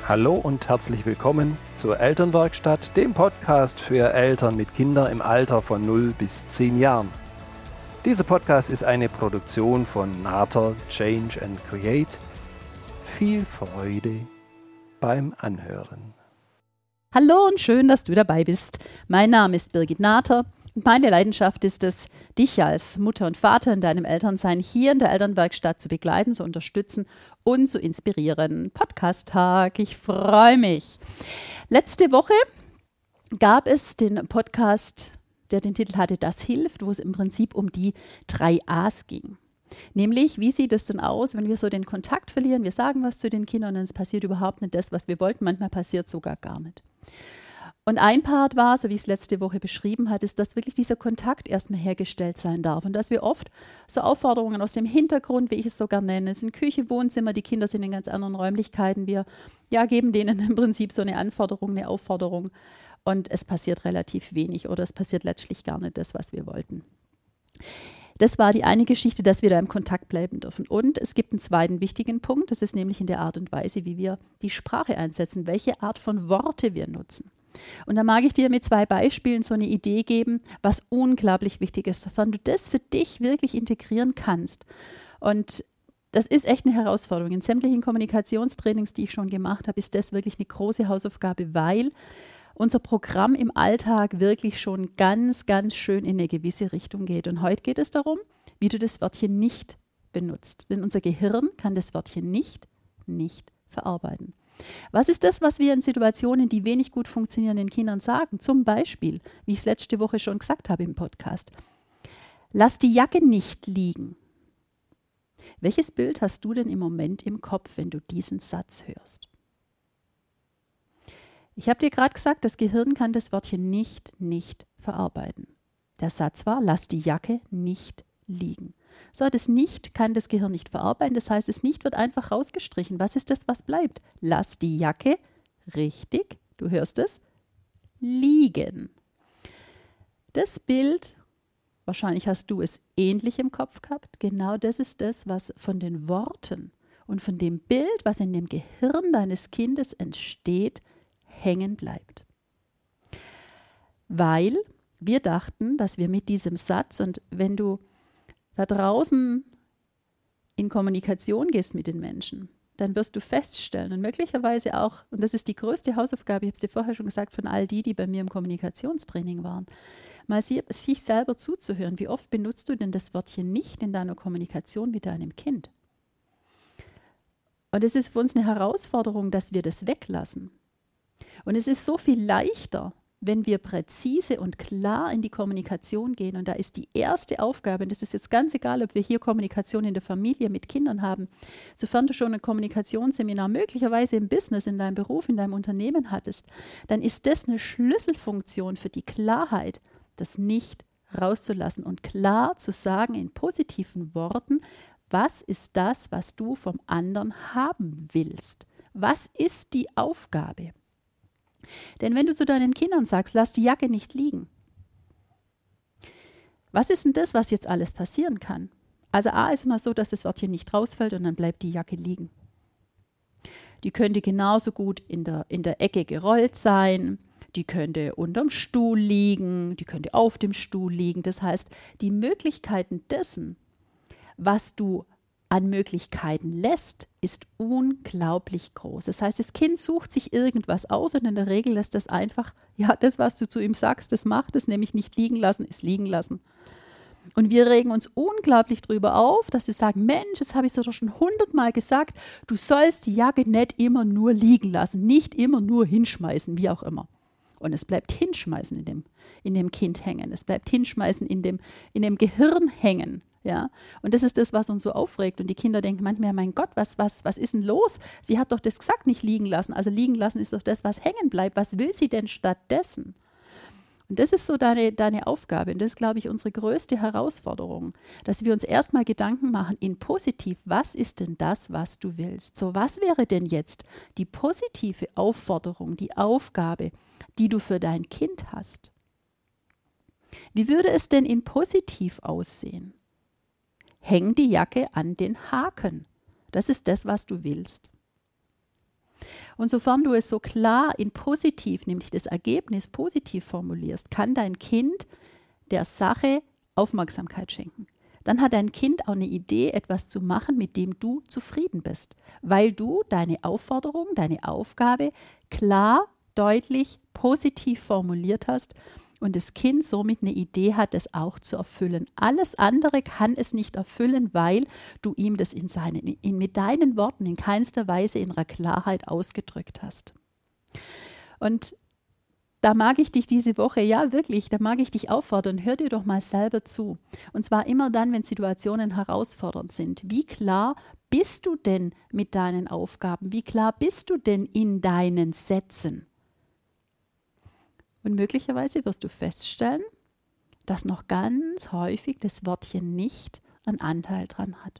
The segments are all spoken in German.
Hallo und herzlich willkommen zur Elternwerkstatt, dem Podcast für Eltern mit Kindern im Alter von 0 bis 10 Jahren. Dieser Podcast ist eine Produktion von Nater Change and Create. Viel Freude beim Anhören. Hallo und schön, dass du dabei bist. Mein Name ist Birgit Nater und meine Leidenschaft ist es, dich als Mutter und Vater in deinem Elternsein hier in der Elternwerkstatt zu begleiten, zu unterstützen und zu inspirieren. Podcast-Tag, ich freue mich. Letzte Woche gab es den Podcast, der den Titel hatte, Das hilft, wo es im Prinzip um die 3 A's ging. Nämlich, wie sieht es denn aus, wenn wir so den Kontakt verlieren, wir sagen was zu den Kindern und es passiert überhaupt nicht das, was wir wollten, manchmal passiert sogar gar nicht. Und ein Part war, so wie ich es letzte Woche beschrieben habe, ist, dass wirklich dieser Kontakt erstmal hergestellt sein darf und dass wir oft so Aufforderungen aus dem Hintergrund, wie ich es so gerne nenne, es sind Küche, Wohnzimmer, die Kinder sind in ganz anderen Räumlichkeiten, wir geben denen im Prinzip so eine Anforderung, eine Aufforderung und es passiert relativ wenig oder es passiert letztlich gar nicht das, was wir wollten. Das war die eine Geschichte, dass wir da im Kontakt bleiben dürfen. Und es gibt einen zweiten wichtigen Punkt, das ist nämlich in der Art und Weise, wie wir die Sprache einsetzen, welche Art von Worte wir nutzen. Und da mag ich dir mit 2 Beispielen so eine Idee geben, was unglaublich wichtig ist, sofern du das für dich wirklich integrieren kannst. Und das ist echt eine Herausforderung. In sämtlichen Kommunikationstrainings, die ich schon gemacht habe, ist das wirklich eine große Hausaufgabe, weil unser Programm im Alltag wirklich schon ganz, ganz schön in eine gewisse Richtung geht. Und heute geht es darum, wie du das Wörtchen nicht benutzt. Denn unser Gehirn kann das Wörtchen nicht verarbeiten. Was ist das, was wir in Situationen, die wenig gut funktionieren, den Kindern sagen? Zum Beispiel, wie ich es letzte Woche schon gesagt habe im Podcast, lass die Jacke nicht liegen. Welches Bild hast du denn im Moment im Kopf, wenn du diesen Satz hörst? Ich habe dir gerade gesagt, das Gehirn kann das Wörtchen nicht verarbeiten. Der Satz war, lass die Jacke nicht liegen. So, das Nicht kann das Gehirn nicht verarbeiten, das heißt, das Nicht wird einfach rausgestrichen. Was ist das, was bleibt? Lass die Jacke, richtig, du hörst es, liegen. Das Bild, wahrscheinlich hast du es ähnlich im Kopf gehabt, genau das ist das, was von den Worten und von dem Bild, was in dem Gehirn deines Kindes entsteht, hängen bleibt. Weil wir dachten, dass wir mit diesem Satz, und wenn du da draußen in Kommunikation gehst mit den Menschen, dann wirst du feststellen und möglicherweise auch, und das ist die größte Hausaufgabe, ich habe es dir vorher schon gesagt, von all die bei mir im Kommunikationstraining waren, mal sich selber zuzuhören. Wie oft benutzt du denn das Wörtchen nicht in deiner Kommunikation mit deinem Kind? Und es ist für uns eine Herausforderung, dass wir das weglassen. Und es ist so viel leichter, wenn wir präzise und klar in die Kommunikation gehen. Und da ist die erste Aufgabe, und das ist jetzt ganz egal, ob wir hier Kommunikation in der Familie mit Kindern haben, sofern du schon ein Kommunikationsseminar möglicherweise im Business, in deinem Beruf, in deinem Unternehmen hattest, dann ist das eine Schlüsselfunktion für die Klarheit, das nicht rauszulassen und klar zu sagen in positiven Worten, was ist das, was du vom anderen haben willst? Was ist die Aufgabe? Denn wenn du zu deinen Kindern sagst, lass die Jacke nicht liegen, was ist denn das, was jetzt alles passieren kann? Also A ist immer so, dass das Wörtchen nicht rausfällt und dann bleibt die Jacke liegen. Die könnte genauso gut in der Ecke gerollt sein, die könnte unterm Stuhl liegen, die könnte auf dem Stuhl liegen. Das heißt, die Möglichkeiten dessen, was du an Möglichkeiten lässt, ist unglaublich groß. Das heißt, das Kind sucht sich irgendwas aus und in der Regel lässt das einfach, das, was du zu ihm sagst, das macht es, nämlich nicht liegen lassen, ist liegen lassen. Und wir regen uns unglaublich drüber auf, dass sie sagen, Mensch, das habe ich doch schon 100-mal gesagt, du sollst die Jacke nicht immer nur liegen lassen, nicht immer nur hinschmeißen, wie auch immer. Und es bleibt hinschmeißen in dem Kind hängen, es bleibt hinschmeißen in dem Gehirn hängen. Ja, und das ist das, was uns so aufregt. Und die Kinder denken manchmal, mein Gott, was ist denn los? Sie hat doch das gesagt, nicht liegen lassen. Also liegen lassen ist doch das, was hängen bleibt. Was will sie denn stattdessen? Und das ist so deine Aufgabe. Und das ist, glaube ich, unsere größte Herausforderung, dass wir uns erstmal Gedanken machen in positiv, was ist denn das, was du willst? So, was wäre denn jetzt die positive Aufforderung, die Aufgabe, die du für dein Kind hast? Wie würde es denn in positiv aussehen? Häng die Jacke an den Haken. Das ist das, was du willst. Und sofern du es so klar in positiv, nämlich das Ergebnis positiv formulierst, kann dein Kind der Sache Aufmerksamkeit schenken. Dann hat dein Kind auch eine Idee, etwas zu machen, mit dem du zufrieden bist, weil du deine Aufforderung, deine Aufgabe klar, deutlich, positiv formuliert hast und das Kind somit eine Idee hat, es auch zu erfüllen. Alles andere kann es nicht erfüllen, weil du ihm das mit deinen Worten in keinster Weise in ihrer Klarheit ausgedrückt hast. Und da mag ich dich diese Woche, ja wirklich, da mag ich dich auffordern, hör dir doch mal selber zu. Und zwar immer dann, wenn Situationen herausfordernd sind. Wie klar bist du denn mit deinen Aufgaben? Wie klar bist du denn in deinen Sätzen? Und möglicherweise wirst du feststellen, dass noch ganz häufig das Wörtchen nicht einen Anteil dran hat.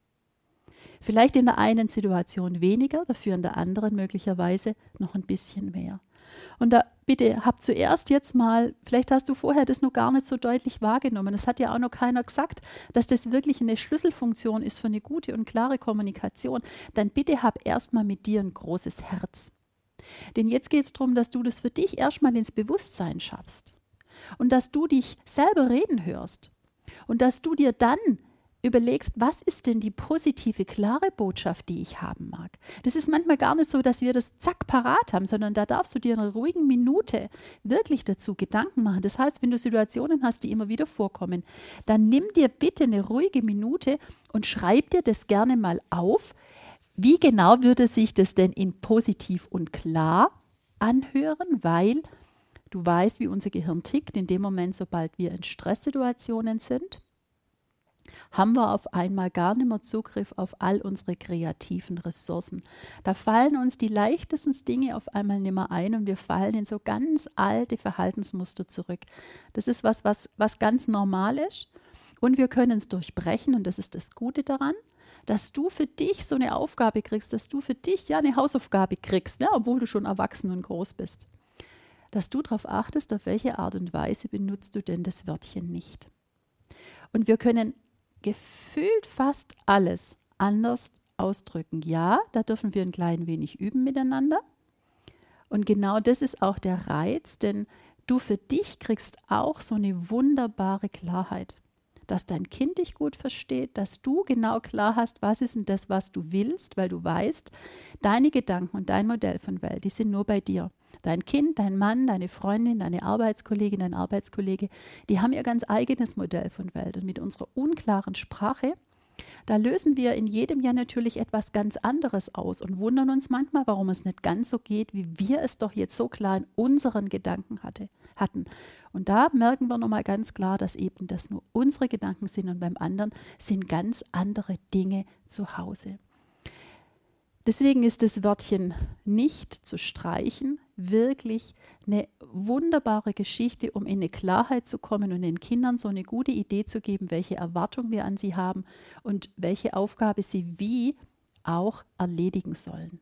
Vielleicht in der einen Situation weniger, dafür in der anderen möglicherweise noch ein bisschen mehr. Und da bitte hab zuerst jetzt mal, vielleicht hast du vorher das noch gar nicht so deutlich wahrgenommen. Es hat ja auch noch keiner gesagt, dass das wirklich eine Schlüsselfunktion ist für eine gute und klare Kommunikation. Dann bitte hab erstmal mit dir ein großes Herz. Denn jetzt geht es darum, dass du das für dich erstmal ins Bewusstsein schaffst. Und dass du dich selber reden hörst. Und dass du dir dann überlegst, was ist denn die positive, klare Botschaft, die ich haben mag. Das ist manchmal gar nicht so, dass wir das zack parat haben, sondern da darfst du dir in einer ruhigen Minute wirklich dazu Gedanken machen. Das heißt, wenn du Situationen hast, die immer wieder vorkommen, dann nimm dir bitte eine ruhige Minute und schreib dir das gerne mal auf. Wie genau würde sich das denn in positiv und klar anhören, weil du weißt, wie unser Gehirn tickt in dem Moment, sobald wir in Stresssituationen sind, haben wir auf einmal gar nicht mehr Zugriff auf all unsere kreativen Ressourcen. Da fallen uns die leichtesten Dinge auf einmal nicht mehr ein und wir fallen in so ganz alte Verhaltensmuster zurück. Das ist was ganz normal ist und wir können es durchbrechen und das ist das Gute daran, dass du für dich so eine Aufgabe kriegst, dass du für dich ja eine Hausaufgabe kriegst, ne, obwohl du schon erwachsen und groß bist. Dass du darauf achtest, auf welche Art und Weise benutzt du denn das Wörtchen nicht. Und wir können gefühlt fast alles anders ausdrücken. Ja, da dürfen wir ein klein wenig üben miteinander. Und genau das ist auch der Reiz, denn du für dich kriegst auch so eine wunderbare Klarheit, dass dein Kind dich gut versteht, dass du genau klar hast, was ist denn das, was du willst, weil du weißt, deine Gedanken und dein Modell von Welt, die sind nur bei dir. Dein Kind, dein Mann, deine Freundin, deine Arbeitskollegin, dein Arbeitskollege, die haben ihr ganz eigenes Modell von Welt. Und mit unserer unklaren Sprache, da lösen wir in jedem Jahr natürlich etwas ganz anderes aus und wundern uns manchmal, warum es nicht ganz so geht, wie wir es doch jetzt so klar in unseren Gedanken hatten. Und da merken wir nochmal ganz klar, dass eben das nur unsere Gedanken sind und beim anderen sind ganz andere Dinge zu Hause. Deswegen ist das Wörtchen nicht zu streichen wirklich eine wunderbare Geschichte, um in eine Klarheit zu kommen und den Kindern so eine gute Idee zu geben, welche Erwartung wir an sie haben und welche Aufgabe sie wie auch erledigen sollen.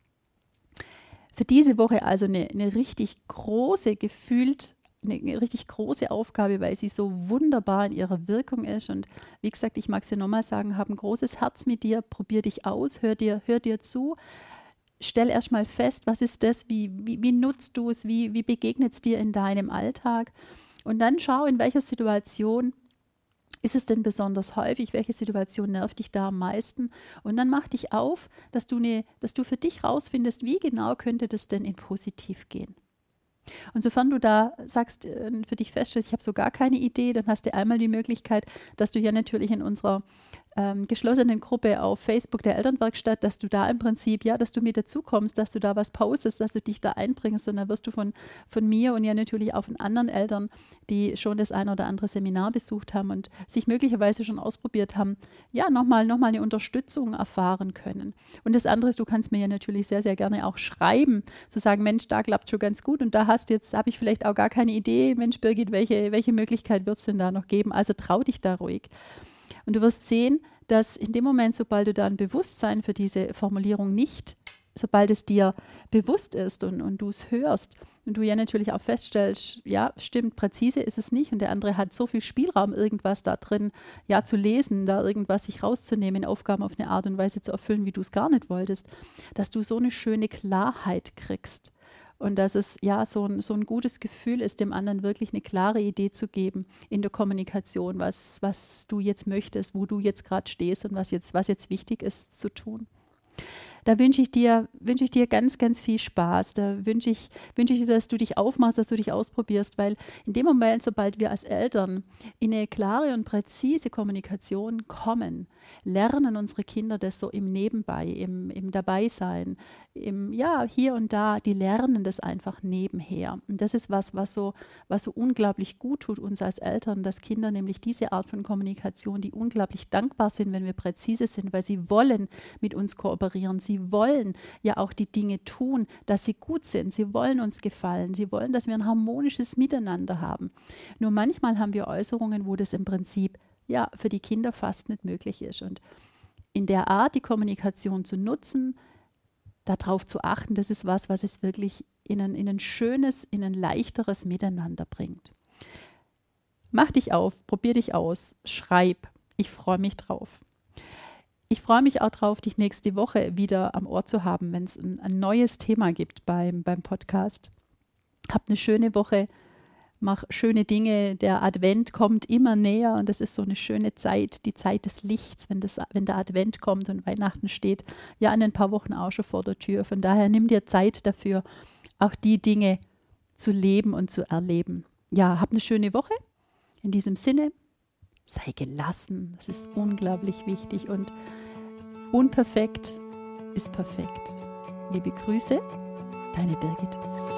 Für diese Woche also eine richtig große eine richtig große Aufgabe, weil sie so wunderbar in ihrer Wirkung ist. Und wie gesagt, ich mag es dir nochmal sagen, hab ein großes Herz mit dir, probier dich aus, hör dir zu, stell erstmal fest, was ist das, wie nutzt du es, wie begegnet es dir in deinem Alltag und dann schau, in welcher Situation ist es denn besonders häufig, welche Situation nervt dich da am meisten und dann mach dich auf, dass du für dich rausfindest, wie genau könnte das denn in positiv gehen. Und sofern du da sagst, für dich feststellst, ich habe so gar keine Idee, dann hast du einmal die Möglichkeit, dass du hier natürlich in unserer geschlossenen Gruppe auf Facebook der Elternwerkstatt, dass du da im Prinzip, ja, dass du mit dazu kommst, dass du da was postest, dass du dich da einbringst und dann wirst du von mir und ja natürlich auch von anderen Eltern, die schon das ein oder andere Seminar besucht haben und sich möglicherweise schon ausprobiert haben, ja, nochmal eine Unterstützung erfahren können. Und das andere ist, du kannst mir ja natürlich sehr, sehr gerne auch schreiben, zu sagen, Mensch, da klappt schon ganz gut und da habe ich vielleicht auch gar keine Idee, Mensch, Birgit, welche Möglichkeit wird es denn da noch geben? Also trau dich da ruhig. Und du wirst sehen, dass in dem Moment, sobald du da ein Bewusstsein für diese Formulierung nicht sobald es dir bewusst ist und du es hörst und du ja natürlich auch feststellst, ja, stimmt, präzise ist es nicht und der andere hat so viel Spielraum, irgendwas da drin ja zu lesen, da irgendwas sich rauszunehmen, Aufgaben auf eine Art und Weise zu erfüllen, wie du es gar nicht wolltest, dass du so eine schöne Klarheit kriegst. Und dass es ja so ein gutes Gefühl ist, dem anderen wirklich eine klare Idee zu geben in der Kommunikation, was du jetzt möchtest, wo du jetzt gerade stehst und was jetzt wichtig ist zu tun. Da wünsche ich dir ganz, ganz viel Spaß. Da wünsche ich dir, dass du dich aufmachst, dass du dich ausprobierst, weil in dem Moment, sobald wir als Eltern in eine klare und präzise Kommunikation kommen, lernen unsere Kinder das so im Nebenbei, im Dabeisein, hier und da, die lernen das einfach nebenher. Und das ist was so unglaublich gut tut uns als Eltern, dass Kinder nämlich diese Art von Kommunikation, die unglaublich dankbar sind, wenn wir präzise sind, weil sie wollen mit uns kooperieren. Sie wollen ja auch die Dinge tun, dass sie gut sind. Sie wollen uns gefallen. Sie wollen, dass wir ein harmonisches Miteinander haben. Nur manchmal haben wir Äußerungen, wo das im Prinzip ja für die Kinder fast nicht möglich ist. Und in der Art, die Kommunikation zu nutzen, darauf zu achten, das ist was es wirklich in ein schönes, in ein leichteres Miteinander bringt. Mach dich auf, probier dich aus, schreib. Ich freue mich drauf. Ich freue mich auch drauf, dich nächste Woche wieder am Ohr zu haben, wenn es ein neues Thema gibt beim Podcast. Hab eine schöne Woche, mach schöne Dinge. Der Advent kommt immer näher und das ist so eine schöne Zeit, die Zeit des Lichts, wenn der Advent kommt und Weihnachten steht, ja in ein paar Wochen auch schon vor der Tür. Von daher nimm dir Zeit dafür, auch die Dinge zu leben und zu erleben. Ja, hab eine schöne Woche. In diesem Sinne, sei gelassen. Das ist unglaublich wichtig und unperfekt ist perfekt. Liebe Grüße, deine Birgit.